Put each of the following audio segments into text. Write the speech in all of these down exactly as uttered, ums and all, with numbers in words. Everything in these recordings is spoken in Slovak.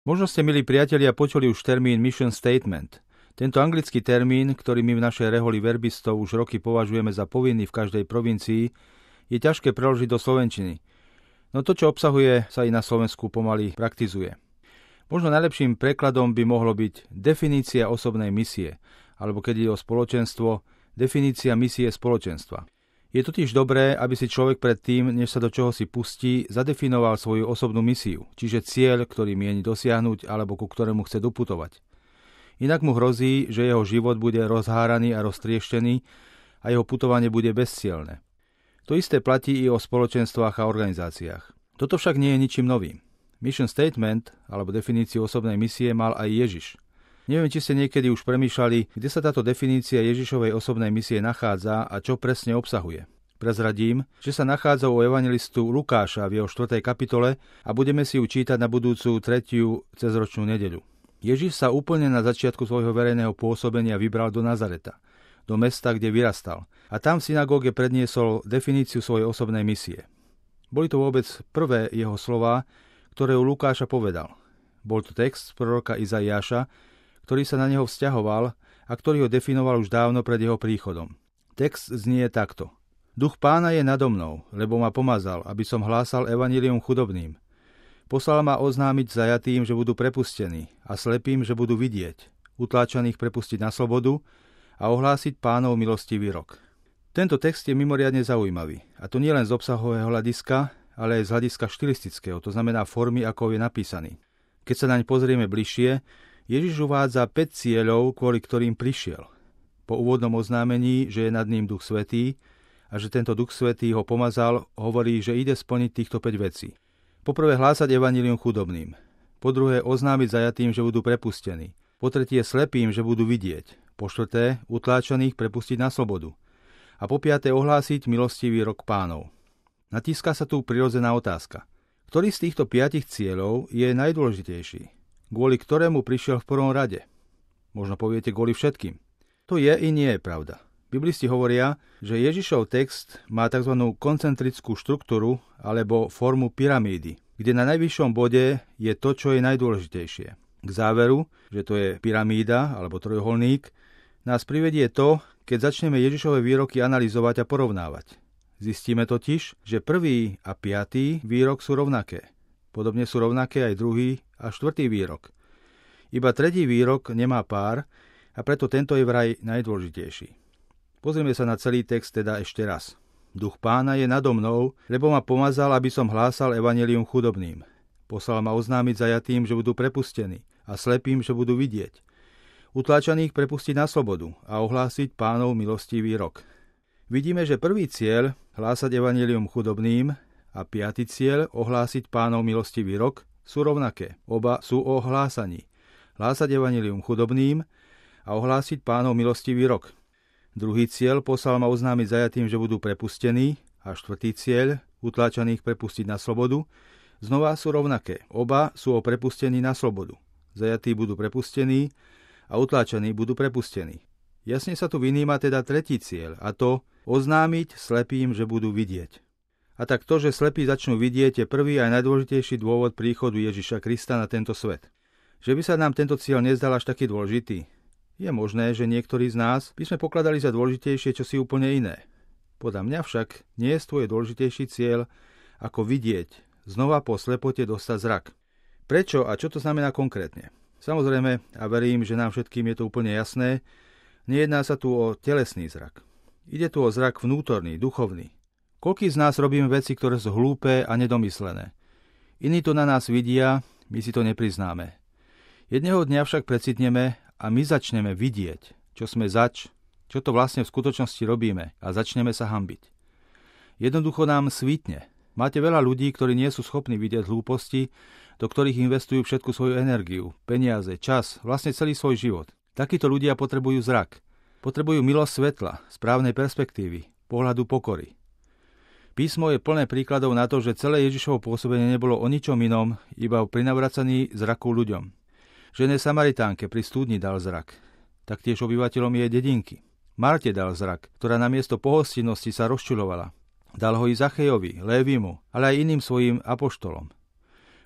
Možno ste, milí priatelia, počuli už termín mission statement. Tento anglický termín, ktorý my v našej reholi verbistov už roky považujeme za povinný v každej provincii, je ťažké preložiť do slovenčiny. No to, čo obsahuje, sa i na Slovensku pomaly praktizuje. Možno najlepším prekladom by mohlo byť definícia osobnej misie, alebo keď ide o spoločenstvo, definícia misie spoločenstva. Je totiž dobré, aby si človek predtým, než sa do čoho si pustí, zadefinoval svoju osobnú misiu, čiže cieľ, ktorý mieni dosiahnuť alebo ku ktorému chce doputovať. Inak mu hrozí, že jeho život bude rozháraný a roztrieštený a jeho putovanie bude bezcielne. To isté platí i o spoločenstvách a organizáciách. Toto však nie je ničím novým. Mission statement, alebo definíciu osobnej misie, mal aj Ježiš. Neviem, či ste niekedy už premýšľali, kde sa táto definícia Ježišovej osobnej misie nachádza a čo presne obsahuje. Prezradím, že sa nachádza u evangelistu Lukáša v jeho štvrtej kapitole a budeme si ju čítať na budúcu tretiu cezročnú nedeľu. Ježiš sa úplne na začiatku svojho verejného pôsobenia vybral do Nazareta, do mesta, kde vyrastal, a tam v synagóge predniesol definíciu svojej osobnej misie. Boli to vôbec prvé jeho slová, ktoré u Lukáša povedal. Bol to text proroka Izaiáša, ktorý sa na neho vzťahoval a ktorý ho definoval už dávno pred jeho príchodom. Text znie takto. Duch Pána je nado mnou, lebo ma pomazal, aby som hlásal evanjelium chudobným. Poslal ma oznámiť zajatým, že budú prepustení, a slepým, že budú vidieť, utláčaných prepustiť na slobodu a ohlásiť Pánov milostivý rok. Tento text je mimoriadne zaujímavý, a to nielen z obsahového hľadiska, ale aj z hľadiska štilistického, to znamená formy, ako je napísaný. Keď sa naň pozrieme bližšie, Ježiš uvádza päť cieľov, kvôli ktorým prišiel. Po úvodnom oznámení, že je nad ním Duch Svätý a že tento Duch Svätý ho pomazal, hovorí, že ide splniť týchto päť vecí. Po prvé hlásať evanjelium chudobným. Po druhé oznámiť zajatým, že budú prepustení. Po tretie slepým, že budú vidieť. Po štvrté utláčaných prepustiť na slobodu. A po piaté ohlásiť milostivý rok Pánov. Natíska sa tu prirodzená otázka. Ktorý z týchto piatich cieľov je najdôležitejší? Kvôli ktorému prišiel v prvom rade? Možno poviete kvôli všetkým. To je i nie je pravda. Biblisti hovoria, že Ježišov text má tzv. Koncentrickú štruktúru alebo formu pyramídy, kde na najvyššom bode je to, čo je najdôležitejšie. K záveru, že to je pyramída alebo trojuholník, nás privedie to, keď začneme Ježišove výroky analyzovať a porovnávať. Zistíme totiž, že prvý a piatý výrok sú rovnaké. Podobne sú rovnaké aj druhý a štvrtý výrok. Iba tretí výrok nemá pár a preto tento je vraj najdôležitejší. Pozrieme sa na celý text teda ešte raz. Duch Pána je nado mnou, lebo ma pomazal, aby som hlásal evanjelium chudobným. Poslal ma oznámiť zajatým, že budú prepustení, a slepým, že budú vidieť. Utláčaných prepustiť na slobodu a ohlásiť Pánov milostivý rok. Vidíme, že prvý cieľ, hlásať evanjelium chudobným, a piaty cieľ, ohlásiť Pánov milostivý rok, sú rovnaké. Oba sú o hlásaní. Hlásať evanjelium chudobným a ohlásiť Pánov milostivý rok. Druhý cieľ, poslal ma oznámiť zajatým, že budú prepustení, a štvrtý cieľ, utláčaných prepustiť na slobodu, znova sú rovnaké. Oba sú o prepustení na slobodu. Zajatí budú prepustení a utláčaní budú prepustení. Jasne sa tu vyníma teda tretí cieľ, a to oznámiť slepým, že budú vidieť. A tak to, že slepí začnú vidieť, je prvý aj najdôležitejší dôvod príchodu Ježiša Krista na tento svet. Že by sa nám tento cieľ nezdal až taký dôležitý? Je možné, že niektorí z nás by sme pokladali za dôležitejšie čosi úplne iné. Podľa mňa však nie je tvoj dôležitejší cieľ, ako vidieť, znova po slepote dostať zrak. Prečo a čo to znamená konkrétne? Samozrejme, a verím, že nám všetkým je to úplne jasné, nejedná sa tu o telesný zrak. Ide tu o zrak vnútorný, duchovný. Koľký z nás robíme veci, ktoré sú hlúpe a nedomyslené? Iní to na nás vidia, my si to nepriznáme. Jedného dňa však precitneme a my začneme vidieť, čo sme zač, čo to vlastne v skutočnosti robíme, a začneme sa hanbiť. Jednoducho nám svítne. Máte veľa ľudí, ktorí nie sú schopní vidieť hlúposti, do ktorých investujú všetku svoju energiu, peniaze, čas, vlastne celý svoj život. Takíto ľudia potrebujú zrak. Potrebujú milosť svetla, správnej perspektívy, pohľadu pokory. Písmo je plné príkladov na to, že celé Ježišovo pôsobenie nebolo o ničom inom, iba o prinavracaní zraku ľuďom. Žene Samaritánke pri studni dal zrak. Taktiež obyvateľom jej dedinky. Marte dal zrak, ktorá namiesto pohostinnosti sa rozčuľovala. Dal ho i Zachejovi, Lévimu, ale aj iným svojim apoštolom.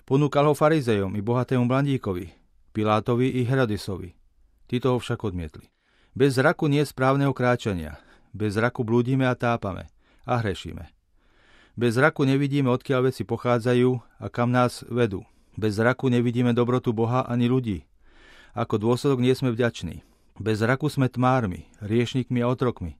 Ponúkal ho farizejom i bohatému mladíkovi, Pilátovi i Herodisovi. Títo ho však odmietli. Bez zraku nie je správneho kráčania. Bez zraku blúdime a tápame a hrešíme. Bez zraku nevidíme, odkiaľ veci pochádzajú a kam nás vedú. Bez zraku nevidíme dobrotu Boha ani ľudí. Ako dôsledok nie sme vďační. Bez zraku sme tmármi, hriešnikmi a otrokmi.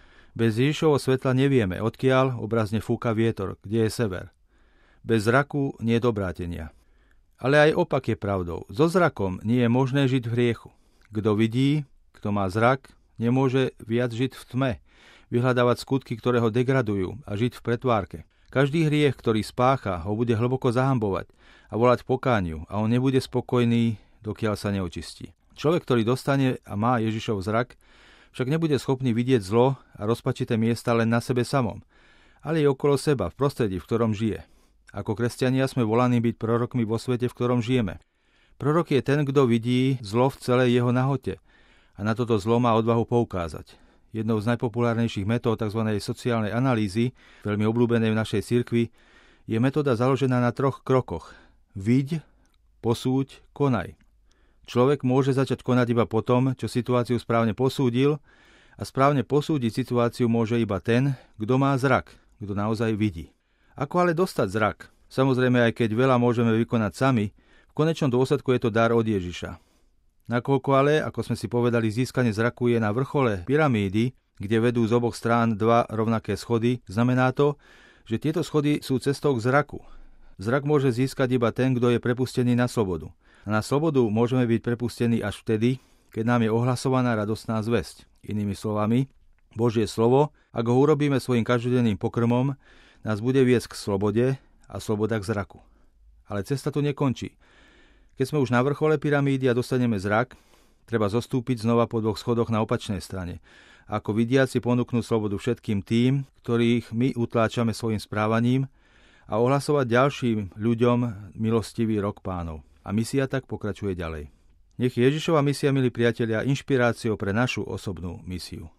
Bez Ježišovho svetla nevieme, odkiaľ obrazne fúka vietor, kde je sever. Bez zraku nie je obrátenia. Ale aj opak je pravdou. So zrakom nie je možné žiť v hriechu. Kto vidí, kto má zrak, nemôže viac žiť v tme, vyhľadávať skutky, ktoré ho degradujú a žiť v pretvárke. Každý hriech, ktorý spácha, ho bude hlboko zahambovať a volať pokániu a on nebude spokojný, dokiaľ sa neočistí. Človek, ktorý dostane a má Ježišov zrak, však nebude schopný vidieť zlo a rozpačité miesta len na sebe samom, ale i okolo seba, v prostredí, v ktorom žije. Ako kresťania sme volaní byť prorokmi vo svete, v ktorom žijeme. Prorok je ten, kto vidí zlo v celej jeho nahote a na toto zlo má odvahu poukázať. Jednou z najpopulárnejších metód tzv. Sociálnej analýzy, veľmi obľúbenej v našej cirkvi, je metóda založená na troch krokoch. Viď, posúď, konaj. Človek môže začať konať iba potom, čo situáciu správne posúdil, a správne posúdiť situáciu môže iba ten, kto má zrak, kto naozaj vidí. Ako ale dostať zrak? Samozrejme, aj keď veľa môžeme vykonať sami, v konečnom dôsledku je to dar od Ježiša. Nakoľko ale, ako sme si povedali, získanie zraku je na vrchole pyramídy, kde vedú z oboch strán dva rovnaké schody, znamená to, že tieto schody sú cestou k zraku. Zrak môže získať iba ten, kto je prepustený na slobodu. A na slobodu môžeme byť prepustení až vtedy, keď nám je ohlasovaná radostná zvesť. Inými slovami, Božie slovo, ak ho urobíme svojim každodenným pokrmom, nás bude viesť k slobode a sloboda k zraku. Ale cesta tu nekončí. Keď sme už na vrchole pyramídy a dostaneme zrak, treba zostúpiť znova po dvoch schodoch na opačnej strane. A ako vidiaci ponúknú slobodu všetkým tým, ktorých my utláčame svojim správaním, a ohlasovať ďalším ľuďom milostivý rok Pánov. A misia tak pokračuje ďalej. Nech Ježišova misia, milí priatelia, inšpiráciou pre našu osobnú misiu.